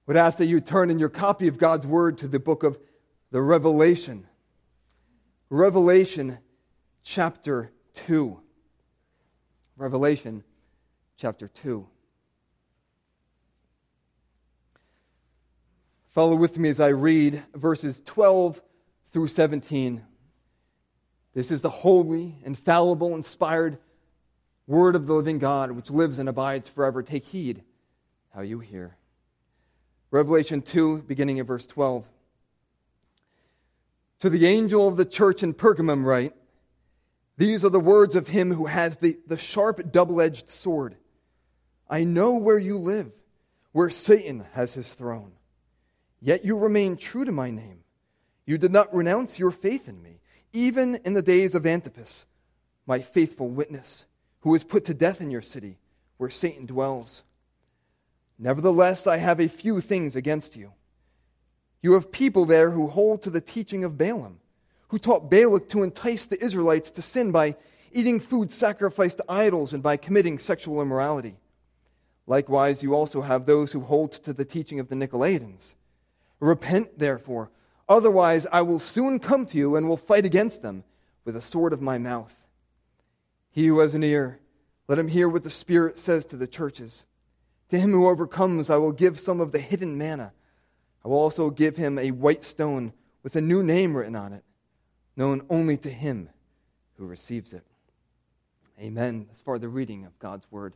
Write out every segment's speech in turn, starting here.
would ask that you turn in your copy of God's Word to the book of the Revelation. Revelation chapter 2. Revelation chapter 2. Follow with me as I read verses 12 through 17. This is the holy, infallible, inspired Word of the living God, which lives and abides forever. Take heed how you hear. Revelation 2, beginning at verse 12. To the angel of the church in Pergamum write, these are the words of him who has the sharp double-edged sword. I know where you live, where Satan has his throne. Yet you remain true to my name. You did not renounce your faith in me, even in the days of Antipas, my faithful witness, who was put to death in your city, where Satan dwells. Nevertheless, I have a few things against you. You have people there who hold to the teaching of Balaam, who taught Balak to entice the Israelites to sin by eating food sacrificed to idols and by committing sexual immorality. Likewise, you also have those who hold to the teaching of the Nicolaitans. Repent, therefore, otherwise I will soon come to you and will fight against them with the sword of my mouth. He who has an ear, let him hear what the Spirit says to the churches. To him who overcomes, I will give some of the hidden manna. I will also give him a white stone with a new name written on it, known only to him who receives it. Amen. As far as the reading of God's Word.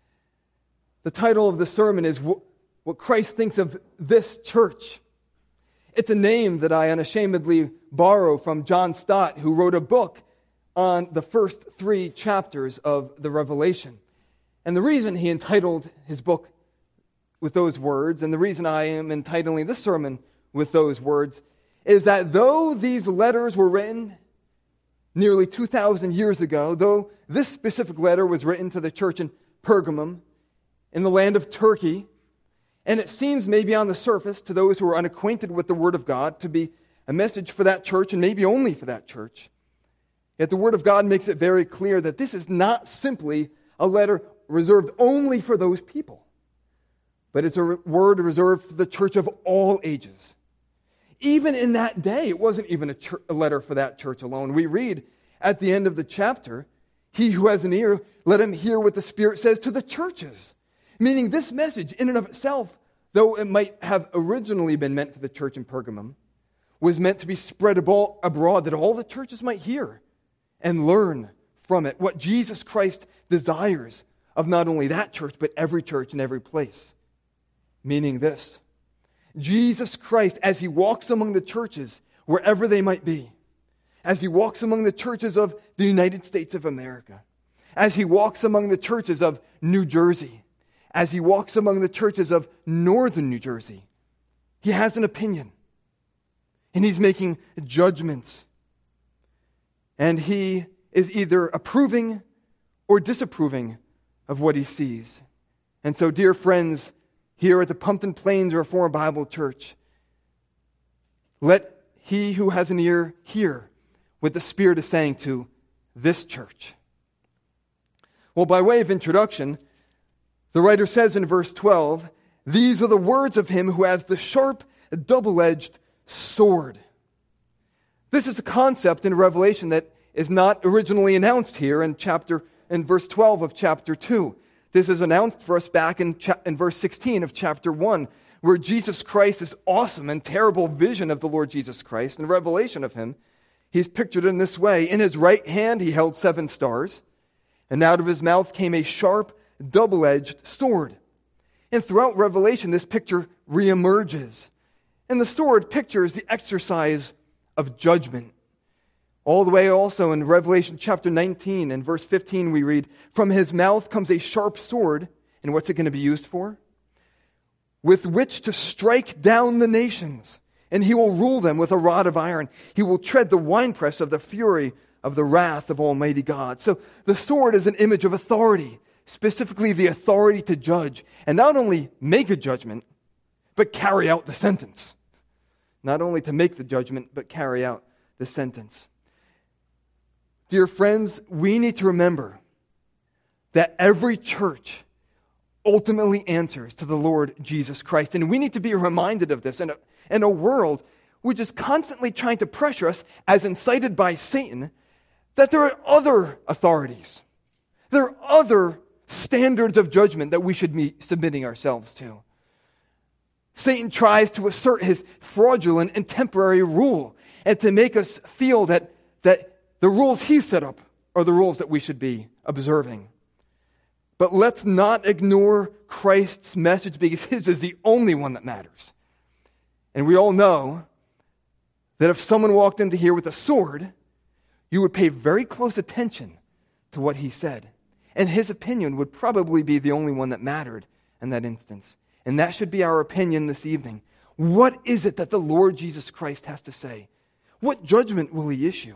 The title of the sermon is What Christ Thinks of This Church. It's a name that I unashamedly borrow from John Stott, who wrote a book on the first 3 chapters of the Revelation. And the reason he entitled his book with those words, and the reason I am entitling this sermon with those words, is that though these letters were written nearly 2,000 years ago, though this specific letter was written to the church in Pergamum, in the land of Turkey, and it seems maybe on the surface to those who are unacquainted with the Word of God to be a message for that church and maybe only for that church, yet the Word of God makes it very clear that this is not simply a letter reserved only for those people, but it's a word reserved for the church of all ages. Even in that day, it wasn't even a letter for that church alone. We read at the end of the chapter, he who has an ear, let him hear what the Spirit says to the churches. Meaning this message in and of itself, though it might have originally been meant for the church in Pergamum, was meant to be spread abroad that all the churches might hear and learn from it what Jesus Christ desires of not only that church, but every church in every place. Meaning this, Jesus Christ, as he walks among the churches, wherever they might be, as he walks among the churches of the United States of America, as he walks among the churches of New Jersey, as he walks among the churches of northern New Jersey, he has an opinion. And he's making judgments. And he is either approving or disapproving of what he sees. And so, dear friends, here at the Pumpkin Plains Reformed Bible Church, let he who has an ear hear what the Spirit is saying to this church. Well, by way of introduction, the writer says in verse 12, these are the words of him who has the sharp, double-edged sword. This is a concept in Revelation that is not originally announced here in verse 12 of chapter 2. This is announced for us back in verse 16 of chapter 1, where Jesus Christ, this awesome and terrible vision of the Lord Jesus Christ and revelation of him, he's pictured in this way. In his right hand he held 7 stars, and out of his mouth came a sharp, double-edged sword. And throughout Revelation, this picture reemerges. And the sword pictures the exercise of judgment. All the way also in Revelation chapter 19 and verse 15 we read, from his mouth comes a sharp sword, and what's it going to be used for? With which to strike down the nations, and he will rule them with a rod of iron. He will tread the winepress of the fury of the wrath of Almighty God. So the sword is an image of authority, specifically the authority to judge, and not only make a judgment, but carry out the sentence. Not only to make the judgment, but carry out the sentence. Dear friends, we need to remember that every church ultimately answers to the Lord Jesus Christ. And we need to be reminded of this in a world which is constantly trying to pressure us, as incited by Satan, that there are other authorities. There are other standards of judgment that we should be submitting ourselves to. Satan tries to assert his fraudulent and temporary rule and to make us feel that the rules he set up are the rules that we should be observing. But let's not ignore Christ's message, because his is the only one that matters. And we all know that if someone walked into here with a sword, you would pay very close attention to what he said. And his opinion would probably be the only one that mattered in that instance. And that should be our opinion this evening. What is it that the Lord Jesus Christ has to say? What judgment will he issue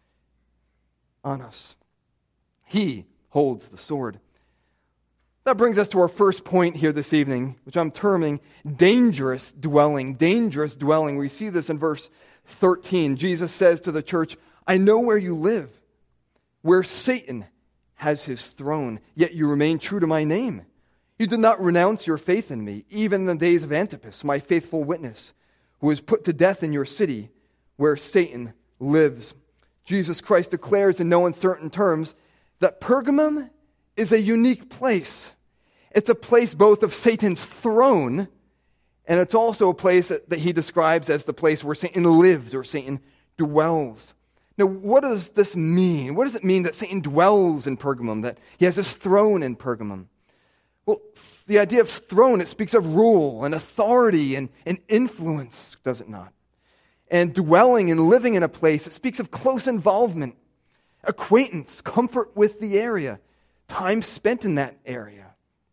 on us? He holds the sword. That brings us to our first point here this evening, which I'm terming dangerous dwelling. Dangerous dwelling. We see this in verse 13. Jesus says to the church, I know where you live, where Satan has his throne, yet you remain true to my name. You did not renounce your faith in me, even in the days of Antipas, my faithful witness, who was put to death in your city, where Satan lives. Jesus Christ declares in no uncertain terms that Pergamum is a unique place. It's a place both of Satan's throne, and it's also a place that he describes as the place where Satan lives or Satan dwells. Now, what does this mean? What does it mean that Satan dwells in Pergamum, that he has his throne in Pergamum? Well, the idea of throne, it speaks of rule and authority and influence, does it not? And dwelling and living in a place, it speaks of close involvement, acquaintance, comfort with the area, time spent in that area.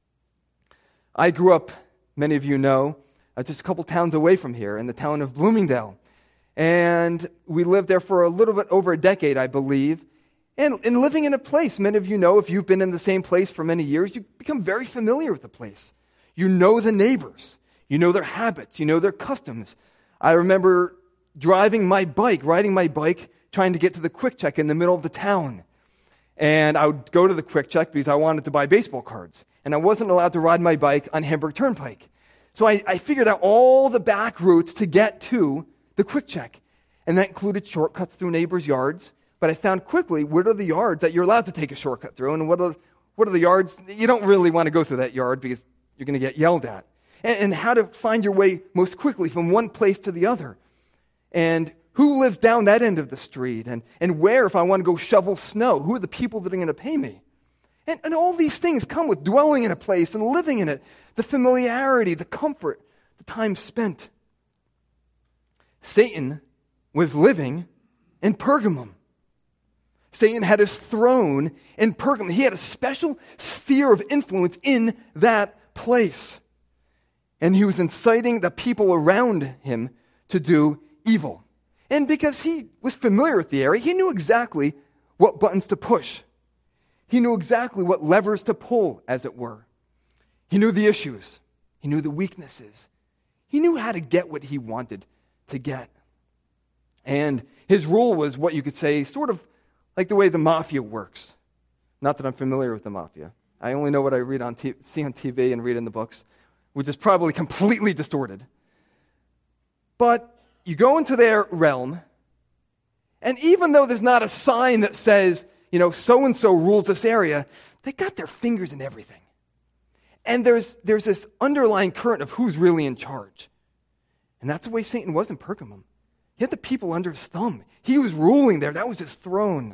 I grew up, many of you know, just a couple towns away from here, in the town of Bloomingdale. And we lived there for a little bit over a decade, I believe. And living in a place, many of you know, if you've been in the same place for many years, you become very familiar with the place. You know the neighbors. You know their habits. You know their customs. I remember riding my bike, trying to get to the Quick Check in the middle of the town. And I would go to the Quick Check because I wanted to buy baseball cards. And I wasn't allowed to ride my bike on Hamburg Turnpike. So I figured out all the back routes to get to the Quick Check. And that included shortcuts through neighbors' yards. But I found quickly what are the yards that you're allowed to take a shortcut through, and what are the yards you don't really want to go through that yard because you're going to get yelled at. And how to find your way most quickly from one place to the other. And who lives down that end of the street, and where, if I want to go shovel snow, who are the people that are going to pay me? And all these things come with dwelling in a place and living in it. The familiarity, the comfort, the time spent. Satan was living in Pergamum. Satan had his throne in Pergamum. He had a special sphere of influence in that place. And he was inciting the people around him to do evil. And because he was familiar with the area, he knew exactly what buttons to push. He knew exactly what levers to pull, as it were. He knew the issues. He knew the weaknesses. He knew how to get what he wanted to get. And his rule was what you could say sort of like the way the mafia works. Not that I'm familiar with the mafia. I only know what I see on TV and read in the books, which is probably completely distorted. But you go into their realm, and even though there's not a sign that says, so-and-so rules this area, they got their fingers in everything. And there's this underlying current of who's really in charge. And that's the way Satan was in Pergamum. He had the people under his thumb. He was ruling there. That was his throne.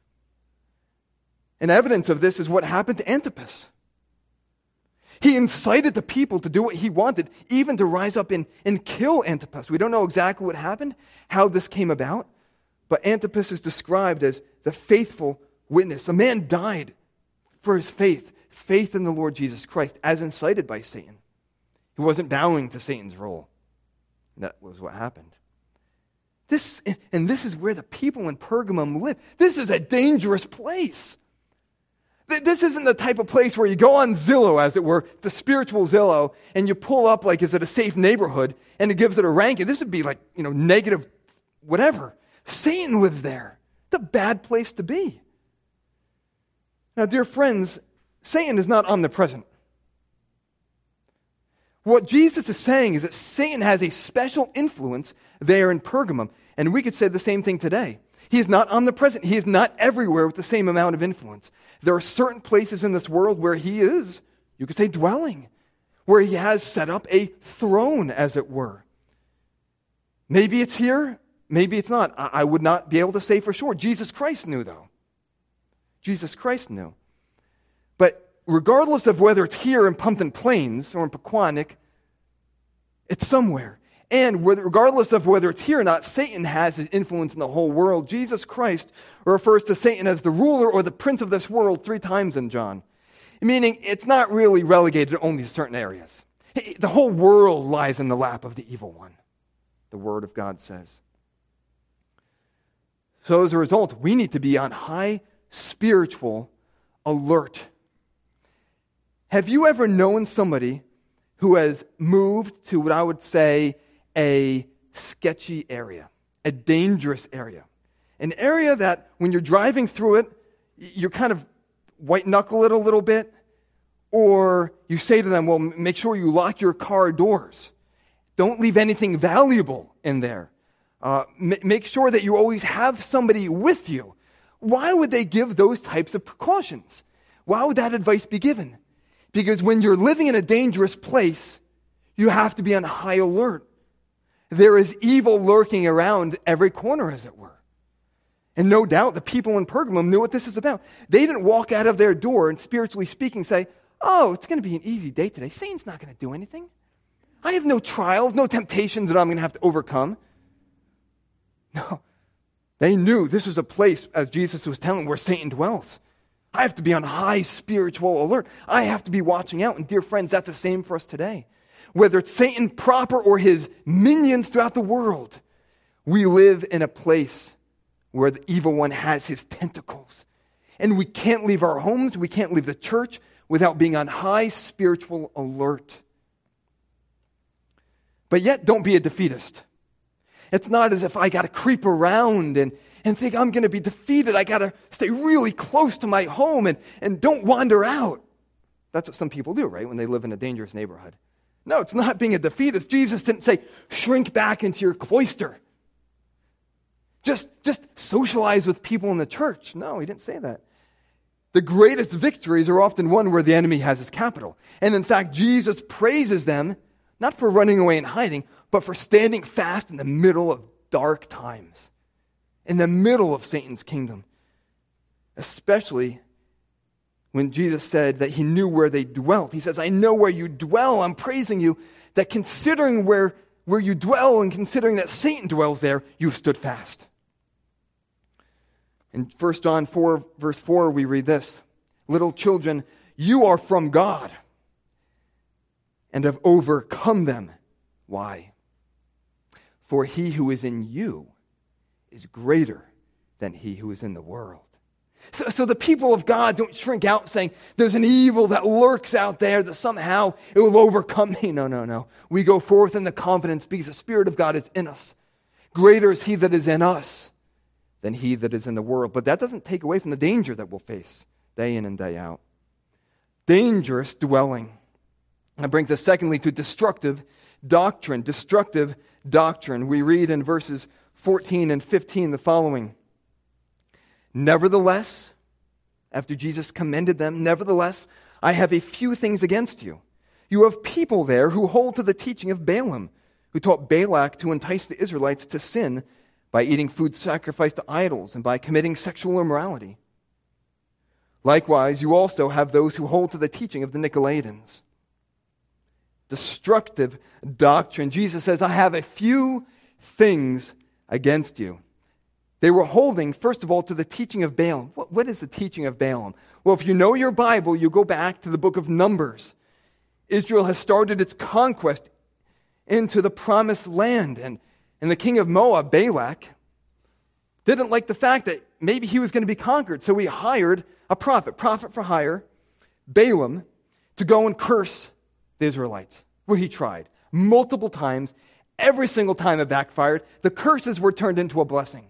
And evidence of this is what happened to Antipas. He incited the people to do what he wanted, even to rise up and kill Antipas. We don't know exactly what happened, how this came about, but Antipas is described as the faithful witness. A man died for his faith in the Lord Jesus Christ, as incited by Satan. He wasn't bowing to Satan's role. That was what happened. This is where the people in Pergamum live. This is a dangerous place. This isn't the type of place where you go on Zillow, as it were, the spiritual Zillow, and you pull up like, is it a safe neighborhood? And it gives it a ranking. This would be like, negative whatever. Satan lives there. It's a bad place to be. Now, dear friends, Satan is not omnipresent. What Jesus is saying is that Satan has a special influence there in Pergamum. And we could say the same thing today. He is not omnipresent. He is not everywhere with the same amount of influence. There are certain places in this world where he is, you could say, dwelling, where he has set up a throne, as it were. Maybe it's here, maybe it's not. I would not be able to say for sure. Jesus Christ knew, though. Jesus Christ knew. But regardless of whether it's here in Pumpkin Plains or in Pequannock, it's somewhere. And regardless of whether it's here or not, Satan has his influence in the whole world. Jesus Christ refers to Satan as the ruler or the prince of this world 3 times in John. Meaning it's not really relegated only to certain areas. The whole world lies in the lap of the evil one, the Word of God says. So as a result, we need to be on high spiritual alert. Have you ever known somebody who has moved to what I would say a sketchy area, a dangerous area, an area that when you're driving through it, you're kind of white knuckle it a little bit, or you say to them, well, make sure you lock your car doors. Don't leave anything valuable in there. Make sure that you always have somebody with you. Why would they give those types of precautions? Why would that advice be given? Because when you're living in a dangerous place, you have to be on high alert. There is evil lurking around every corner, as it were. And no doubt the people in Pergamum knew what this is about. They didn't walk out of their door and, spiritually speaking, say, oh, it's going to be an easy day today. Satan's not going to do anything. I have no trials, no temptations that I'm going to have to overcome. No. They knew this was a place, as Jesus was telling, where Satan dwells. I have to be on high spiritual alert. I have to be watching out. And dear friends, that's the same for us today. Whether it's Satan proper or his minions throughout the world, we live in a place where the evil one has his tentacles. And we can't leave our homes, we can't leave the church without being on high spiritual alert. But yet, don't be a defeatist. It's not as if I got to creep around and think I'm going to be defeated. I got to stay really close to my home and don't wander out. That's what some people do, right, when they live in a dangerous neighborhood. No, it's not being a defeatist. Jesus didn't say, shrink back into your cloister. Just socialize with people in the church. No, he didn't say that. The greatest victories are often won where the enemy has his capital. And in fact, Jesus praises them, not for running away and hiding, but for standing fast in the middle of dark times, in the middle of Satan's kingdom. Especially when Jesus said that he knew where they dwelt. He says, I know where you dwell. I'm praising you that considering where you dwell and considering that Satan dwells there, you've stood fast. In 1 John 4, verse 4, we read this, little children, you are from God and have overcome them. Why? For he who is in you is greater than he who is in the world. So the people of God don't shrink out saying, there's an evil that lurks out there that somehow it will overcome me. No. We go forth in the confidence because the Spirit of God is in us. Greater is he that is in us than he that is in the world. But that doesn't take away from the danger that we'll face day in and day out. Dangerous dwelling. That brings us secondly to destructive doctrine. Destructive doctrine. We read in verses 14 and 15 the following. Nevertheless, after Jesus commended them, nevertheless, I have a few things against you. You have people there who hold to the teaching of Balaam, who taught Balak to entice the Israelites to sin by eating food sacrificed to idols and by committing sexual immorality. Likewise, you also have those who hold to the teaching of the Nicolaitans. Destructive doctrine. Jesus says, I have a few things against you. They were holding, first of all, to the teaching of Balaam. What is the teaching of Balaam? Well, if you know your Bible, you go back to the book of Numbers. Israel has started its conquest into the promised land. And the king of Moab, Balak, didn't like the fact that maybe he was going to be conquered. So he hired a prophet for hire, Balaam, to go and curse the Israelites. Well, he tried multiple times. Every single time it backfired. The curses were turned into a blessing.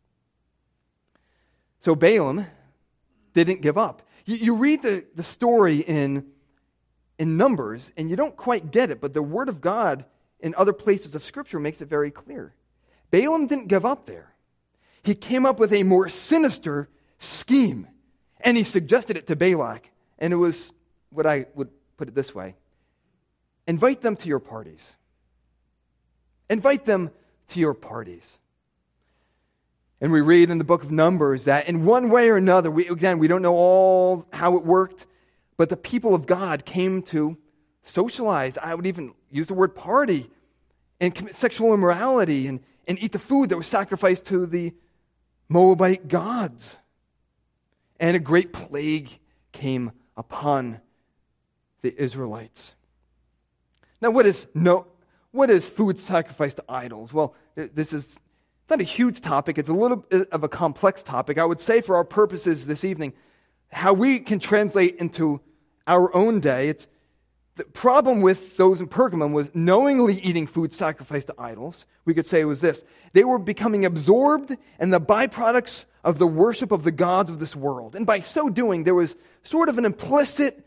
So Balaam didn't give up. You read the story in in Numbers, and you don't quite get it, but the Word of God in other places of Scripture makes it very clear. Balaam didn't give up there. He came up with a more sinister scheme, and he suggested it to Balak, and it was what I would put it this way: invite them to your parties. Invite them to your parties. And we read in the book of Numbers that in one way or another, we don't know all how it worked, but the people of God came to socialize. I would even use the word party, and commit sexual immorality and eat the food that was sacrificed to the Moabite gods. And a great plague came upon the Israelites. Now, what is food sacrificed to idols? Well, this is not a huge topic. It's a little bit of a complex topic. I would say for our purposes this evening, how we can translate into our own day, it's the problem with those in Pergamum was knowingly eating food sacrificed to idols. We could say it was this: they were becoming absorbed in the byproducts of the worship of the gods of this world. And by so doing, there was sort of an implicit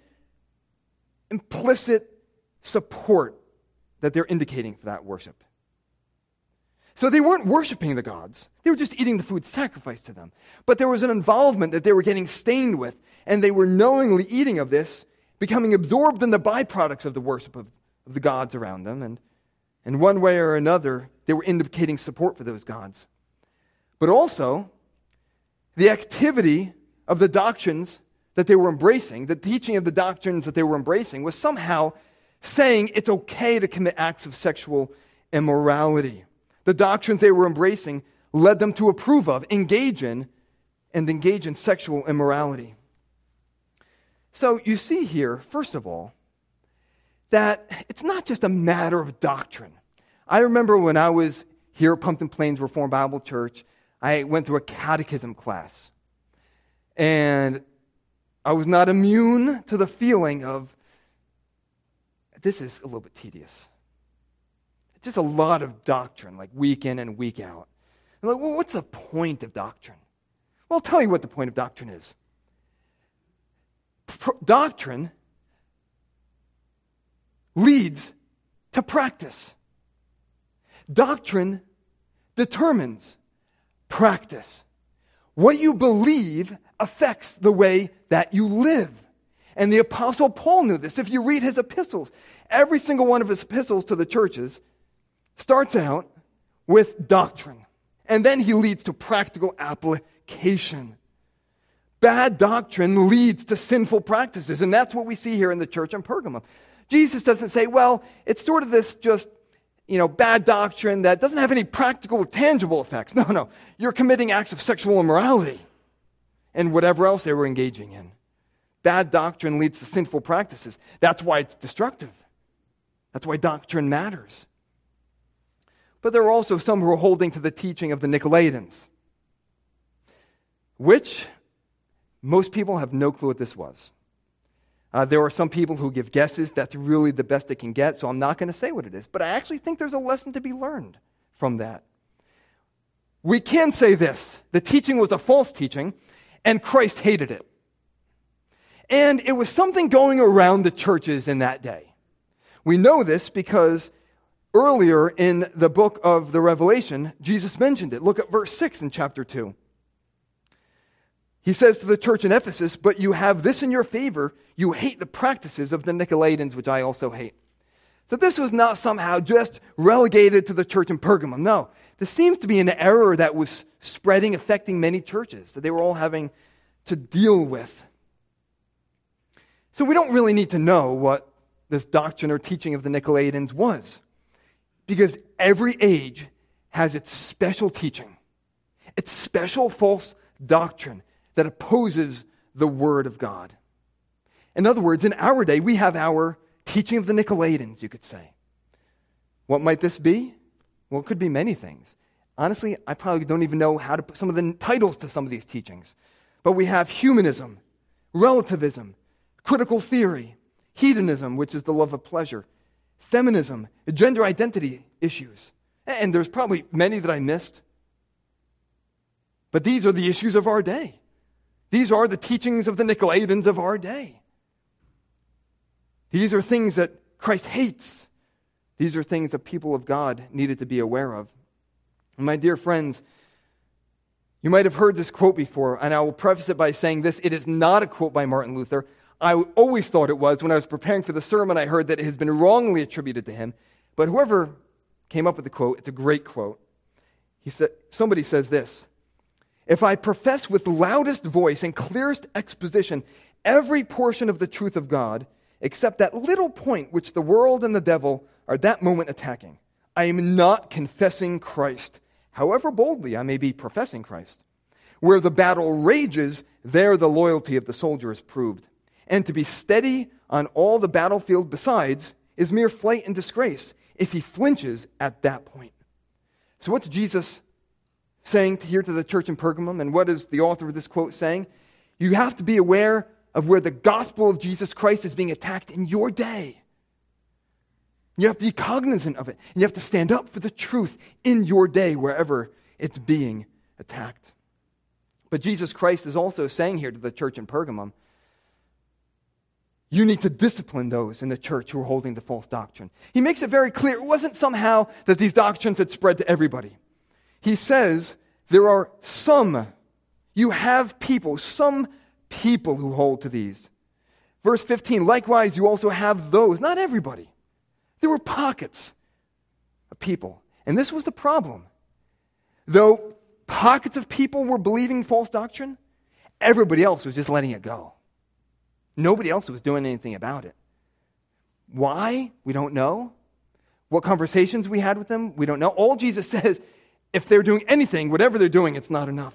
support that they're indicating for that worship. So they weren't worshiping the gods. They were just eating the food sacrificed to them. But there was an involvement that they were getting stained with, and they were knowingly eating of this, becoming absorbed in the byproducts of the worship of the gods around them. And in one way or another, they were indicating support for those gods. But also, the activity of the doctrines that they were embracing, the teaching of the doctrines that they were embracing, was somehow saying it's okay to commit acts of sexual immorality. The doctrines they were embracing led them to approve of, engage in sexual immorality. So you see here, first of all, that it's not just a matter of doctrine. I remember when I was here at Pumpkin Plains Reformed Bible Church, I went through a catechism class. And I was not immune to the feeling of, this is a little bit tedious. Just a lot of doctrine, like week in and week out. I'm like, well, what's the point of doctrine? Well, I'll tell you what the point of doctrine is. Doctrine leads to practice. Doctrine determines practice. What you believe affects the way that you live. And the Apostle Paul knew this. If you read his epistles, every single one of his epistles to the churches starts out with doctrine. And then he leads to practical application. Bad doctrine leads to sinful practices. And that's what we see here in the church in Pergamum. Jesus doesn't say, well, it's sort of this just, bad doctrine that doesn't have any practical or tangible effects. No. You're committing acts of sexual immorality and whatever else they were engaging in. Bad doctrine leads to sinful practices. That's why it's destructive. That's why doctrine matters. But there are also some who are holding to the teaching of the Nicolaitans, which most people have no clue what this was. There are some people who give guesses. That's really the best it can get, so I'm not going to say what it is. But I actually think there's a lesson to be learned from that. We can say this: the teaching was a false teaching, and Christ hated it. And it was something going around the churches in that day. We know this because earlier in the book of the Revelation, Jesus mentioned it. Look at verse 6 in chapter 2. He says to the church in Ephesus, "But you have this in your favor, you hate the practices of the Nicolaitans, which I also hate." So this was not somehow just relegated to the church in Pergamum. No, this seems to be an error that was spreading, affecting many churches, that they were all having to deal with. So we don't really need to know what this doctrine or teaching of the Nicolaitans was, because every age has its special teaching, its special false doctrine that opposes the Word of God. In other words, in our day, we have our teaching of the Nicolaitans, you could say. What might this be? Well, it could be many things. Honestly, I probably don't even know how to put some of the titles to some of these teachings. But we have humanism, relativism, critical theory, hedonism, which is the love of pleasure, feminism, gender identity issues. And there's probably many that I missed. But these are the issues of our day. These are the teachings of the Nicolaitans of our day. These are things that Christ hates. These are things that people of God needed to be aware of. And my dear friends, you might have heard this quote before, and I will preface it by saying this. It is not a quote by Martin Luther. I always thought it was. When I was preparing for the sermon, I heard that it has been wrongly attributed to him. But whoever came up with the quote, it's a great quote. Somebody says this: "If I profess with loudest voice and clearest exposition every portion of the truth of God, except that little point which the world and the devil are that moment attacking, I am not confessing Christ, however boldly I may be professing Christ. Where the battle rages, there the loyalty of the soldier is proved. And to be steady on all the battlefield besides is mere flight and disgrace if he flinches at that point." So what's Jesus saying here to the church in Pergamum, and what is the author of this quote saying? You have to be aware of where the gospel of Jesus Christ is being attacked in your day. You have to be cognizant of it, and you have to stand up for the truth in your day wherever it's being attacked. But Jesus Christ is also saying here to the church in Pergamum, you need to discipline those in the church who are holding to false doctrine. He makes it very clear it wasn't somehow that these doctrines had spread to everybody. He says there are some people who hold to these. Verse 15, likewise you also have those, not everybody. There were pockets of people. And this was the problem. Though pockets of people were believing false doctrine, everybody else was just letting it go. Nobody else was doing anything about it. Why? We don't know. What conversations we had with them? We don't know. All Jesus says, if they're doing anything, whatever they're doing, it's not enough.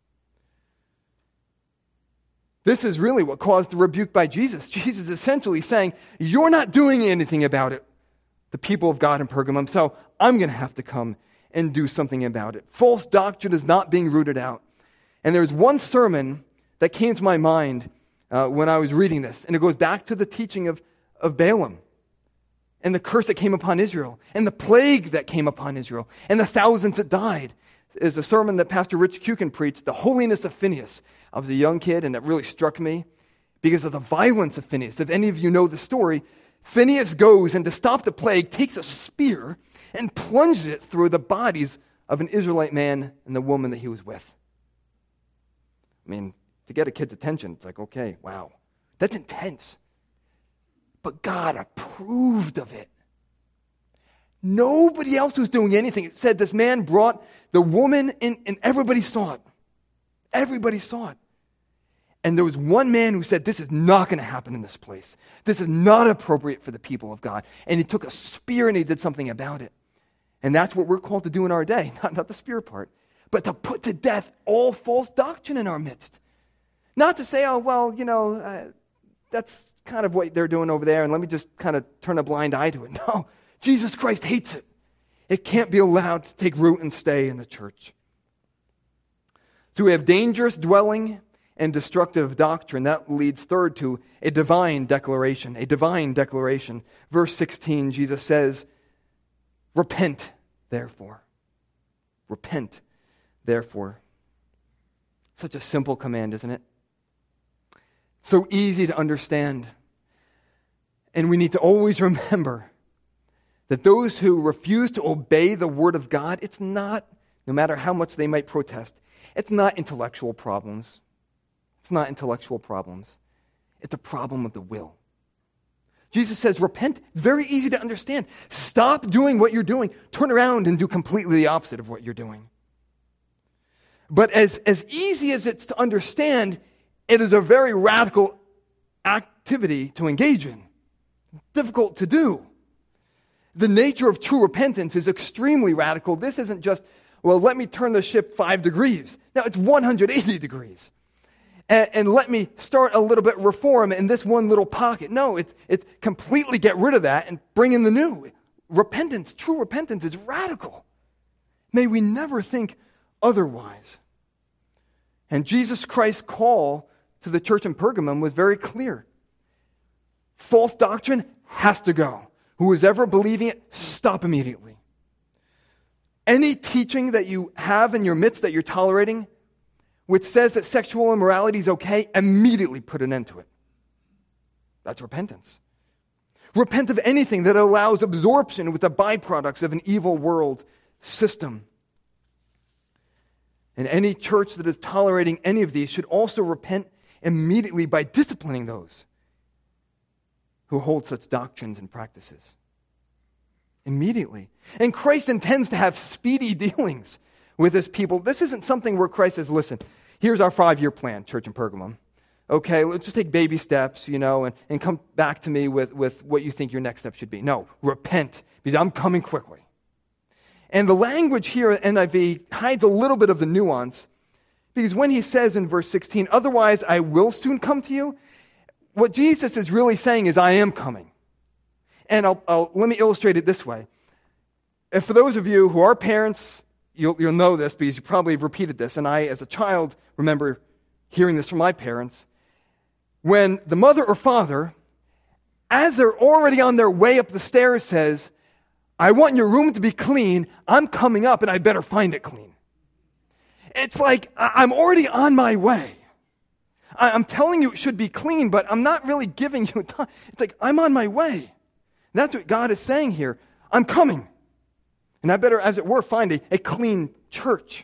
This is really what caused the rebuke by Jesus. Jesus is essentially saying, you're not doing anything about it, the people of God in Pergamum, so I'm going to have to come and do something about it. False doctrine is not being rooted out. And there's one sermon that came to my mind when I was reading this, and it goes back to the teaching of Balaam and the curse that came upon Israel and the plague that came upon Israel and the thousands that died. Is a sermon that Pastor Rich Kukin preached, The Holiness of Phinehas. I was a young kid, and it really struck me because of the violence of Phinehas. If any of you know the story, Phinehas goes and to stop the plague, takes a spear and plunges it through the bodies of an Israelite man and the woman that he was with. I mean, to get a kid's attention, it's like, okay, wow, that's intense. But God approved of it. Nobody else was doing anything. It said this man brought the woman in, and everybody saw it. Everybody saw it. And there was one man who said, this is not going to happen in this place. This is not appropriate for the people of God. And he took a spear and he did something about it. And that's what we're called to do in our day. Not the spear part, but to put to death all false doctrine in our midst. Not to say, oh, well, that's kind of what they're doing over there, and let me just kind of turn a blind eye to it. No, Jesus Christ hates it. It can't be allowed to take root and stay in the church. So we have dangerous dwelling and destructive doctrine. That leads third to a divine declaration. A divine declaration. Verse 16, Jesus says, repent, therefore. Repent, therefore. Such a simple command, isn't it? So easy to understand. And we need to always remember that those who refuse to obey the word of God, it's not, no matter how much they might protest, it's not intellectual problems. It's not intellectual problems. It's a problem of the will. Jesus says, repent. It's very easy to understand. Stop doing what you're doing. Turn around and do completely the opposite of what you're doing. But as easy as it's to understand, it is a very radical activity to engage in. Difficult to do. The nature of true repentance is extremely radical. This isn't just, well, let me turn the ship 5 degrees. No, it's 180 degrees. And let me start a little bit reform in this one little pocket. No, it's completely get rid of that and bring in the new. Repentance, true repentance is radical. May we never think otherwise. And Jesus Christ's call to the church in Pergamum was very clear. False doctrine has to go. Who is ever believing it, stop immediately. Any teaching that you have in your midst that you're tolerating, which says that sexual immorality is okay, immediately put an end to it. That's repentance. Repent of anything that allows absorption with the byproducts of an evil world system. And any church that is tolerating any of these should also repent immediately by disciplining those who hold such doctrines and practices. Immediately. And Christ intends to have speedy dealings with his people. This isn't something where Christ says, listen, here's our 5-year plan, church in Pergamum. Okay, let's just take baby steps, and come back to me with what you think your next step should be. No, repent, because I'm coming quickly. And the language here at NIV hides a little bit of the nuance, because when he says in verse 16, otherwise I will soon come to you, what Jesus is really saying is I am coming. And let me illustrate it this way. And for those of you who are parents, you'll know this because you probably have repeated this, and I as a child remember hearing this from my parents. When the mother or father, as they're already on their way up the stairs, says, I want your room to be clean, I'm coming up and I better find it clean. It's like, I'm already on my way. I'm telling you it should be clean, but I'm not really giving you time. It's like, I'm on my way. That's what God is saying here. I'm coming. And I better, as it were, find a clean church.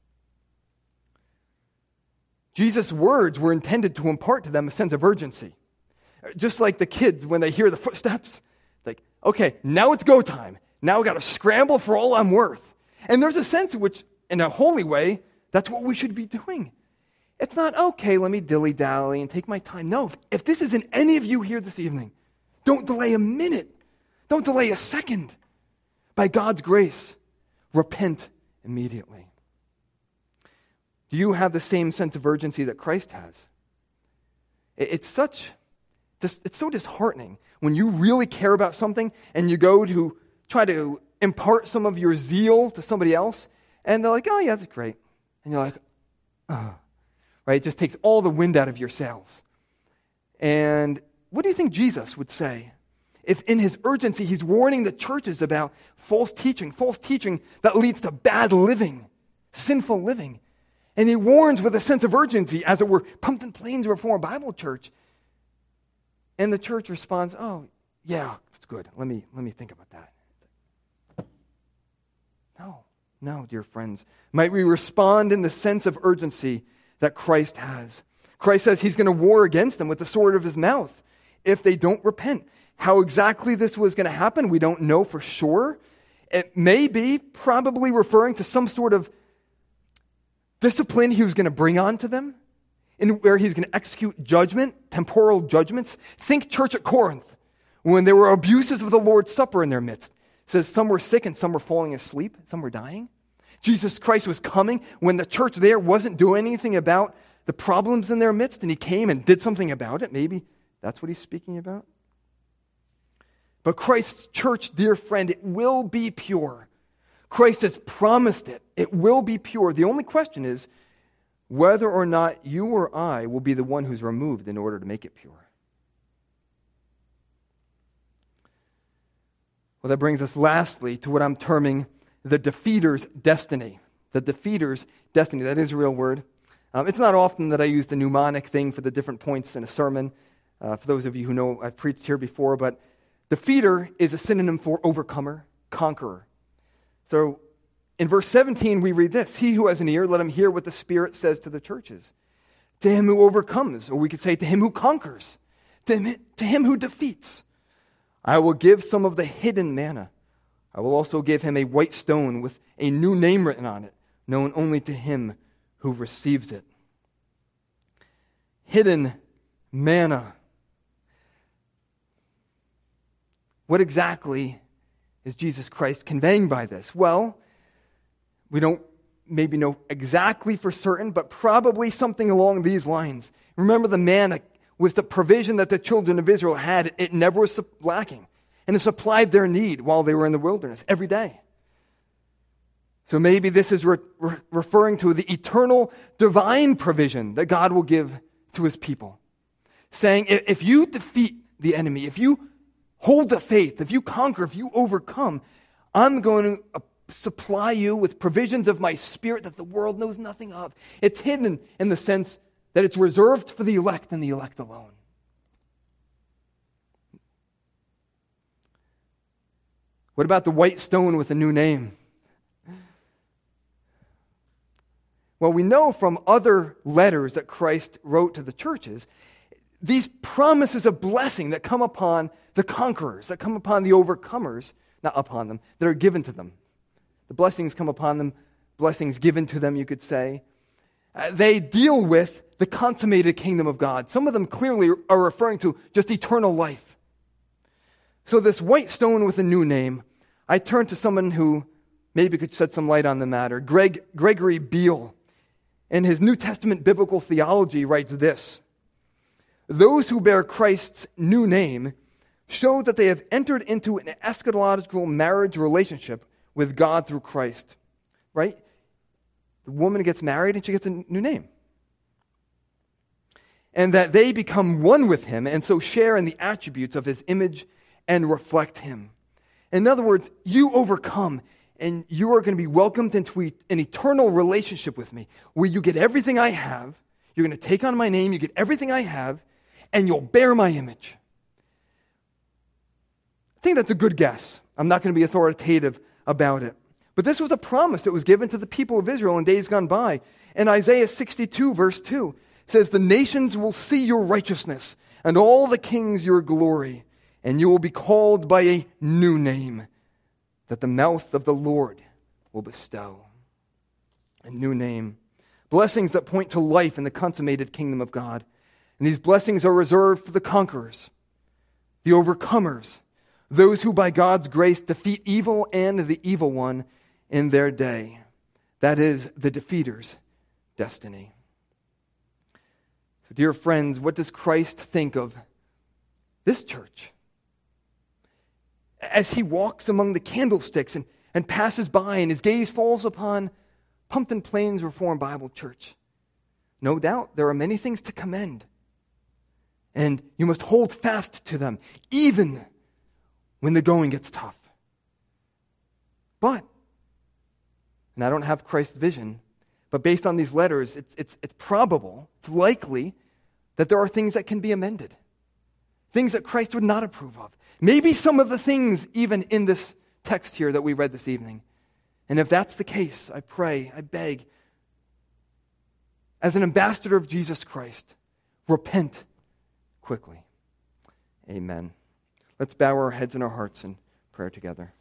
Jesus' words were intended to impart to them a sense of urgency. Just like the kids, when they hear the footsteps, like, okay, now it's go time. Now we got to scramble for all I'm worth. And there's a sense in which, in a holy way, that's what we should be doing. It's not, okay, let me dilly-dally and take my time. No, if this isn't any of you here this evening, don't delay a minute. Don't delay a second. By God's grace, repent immediately. Do you have the same sense of urgency that Christ has? It's so disheartening when you really care about something and you go to try to impart some of your zeal to somebody else, and they're like, oh yeah, that's great. And you're like, oh. Right? It just takes all the wind out of your sails. And what do you think Jesus would say if in his urgency he's warning the churches about false teaching that leads to bad living, sinful living? And he warns with a sense of urgency, as it were, Pumpkin Plains Reformed Bible Church. And the church responds, oh, yeah, that's good. Let me think about that. No, dear friends. Might we respond in the sense of urgency that Christ has? Christ says he's going to war against them with the sword of his mouth if they don't repent. How exactly this was going to happen, we don't know for sure. It may be probably referring to some sort of discipline he was going to bring onto them, in where he's going to execute judgment, temporal judgments. Think church at Corinth, when there were abuses of the Lord's Supper in their midst. It says some were sick and some were falling asleep, some were dying. Jesus Christ was coming when the church there wasn't doing anything about the problems in their midst, and he came and did something about it. Maybe that's what he's speaking about. But Christ's church, dear friend, it will be pure. Christ has promised it. It will be pure. The only question is whether or not you or I will be the one who's removed in order to make it pure. Well, that brings us lastly to what I'm terming the defeater's destiny. The defeater's destiny. That is a real word. It's not often that I use the mnemonic thing for the different points in a sermon. For those of you who know, I've preached here before, but defeater is a synonym for overcomer, conqueror. So in verse 17, we read this: he who has an ear, let him hear what the Spirit says to the churches. To him who overcomes, or we could say to him who conquers, to him who defeats, I will give some of the hidden manna. I will also give him a white stone with a new name written on it, known only to him who receives it. Hidden manna. What exactly is Jesus Christ conveying by this? Well, we don't maybe know exactly for certain, but probably something along these lines. Remember, the manna was the provision that the children of Israel had. It never was lacking. And it supplied their need while they were in the wilderness every day. So maybe this is referring to the eternal divine provision that God will give to his people. Saying, if you defeat the enemy, if you hold the faith, if you conquer, if you overcome, I'm going to supply you with provisions of my Spirit that the world knows nothing of. It's hidden in the sense that it's reserved for the elect and the elect alone. What about the white stone with a new name? Well, we know from other letters that Christ wrote to the churches, these promises of blessing that come upon the conquerors, that come upon the overcomers, not upon them, that are given to them. The blessings come upon them, blessings given to them, you could say. They deal with the consummated kingdom of God. Some of them clearly are referring to just eternal life. So this white stone with a new name, I turn to someone who maybe could shed some light on the matter. Gregory Beale, in his New Testament biblical theology, writes this: those who bear Christ's new name show that they have entered into an eschatological marriage relationship with God through Christ. Right? The woman gets married and she gets a new name. And that they become one with him and so share in the attributes of his image and reflect him. In other words, you overcome and you are going to be welcomed into an eternal relationship with me where you get everything I have, you're going to take on my name, you get everything I have, and you'll bear my image. I think that's a good guess. I'm not going to be authoritative about it. But this was a promise that was given to the people of Israel in days gone by. In Isaiah 62, verse 2, it says, the nations will see your righteousness, and all the kings your glory, and you will be called by a new name that the mouth of the Lord will bestow. A new name. Blessings that point to life in the consummated kingdom of God. And these blessings are reserved for the conquerors, the overcomers, those who by God's grace defeat evil and the evil one in their day. That is the defeater's destiny. So, dear friends, what does Christ think of this church? As he walks among the candlesticks and passes by and his gaze falls upon Pumpkin Plains Reformed Bible Church. No doubt there are many things to commend. And you must hold fast to them, even when the going gets tough. But, and I don't have Christ's vision, but based on these letters, it's probable, it's likely, that there are things that can be amended. Things that Christ would not approve of. Maybe some of the things even in this text here that we read this evening. And if that's the case, I pray, I beg, as an ambassador of Jesus Christ, repent quickly. Amen. Let's bow our heads and our hearts in prayer together.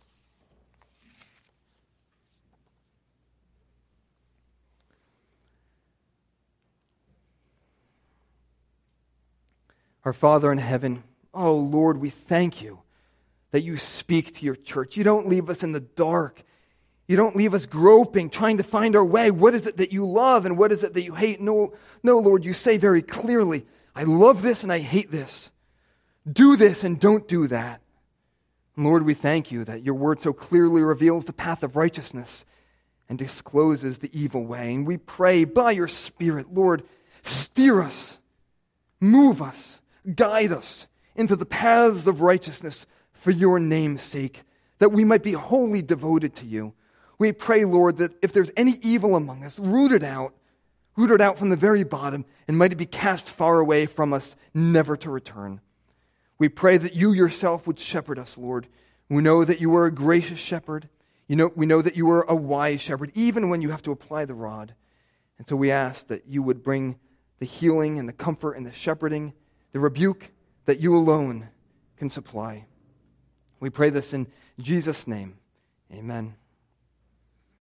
Our Father in heaven, oh Lord, we thank you that you speak to your church. You don't leave us in the dark. You don't leave us groping, trying to find our way. What is it that you love and what is it that you hate? No, Lord, you say very clearly, I love this and I hate this. Do this and don't do that. Lord, we thank you that your word so clearly reveals the path of righteousness and discloses the evil way. And we pray by your Spirit, Lord, steer us, move us, guide us into the paths of righteousness for your name's sake, that we might be wholly devoted to you. We pray, Lord, that if there's any evil among us, root it out from the very bottom, and might it be cast far away from us, never to return. We pray that you yourself would shepherd us, Lord. We know that you are a gracious shepherd. We know that you are a wise shepherd, even when you have to apply the rod. And so we ask that you would bring the healing and the comfort and the shepherding, the rebuke that you alone can supply. We pray this in Jesus' name. Amen.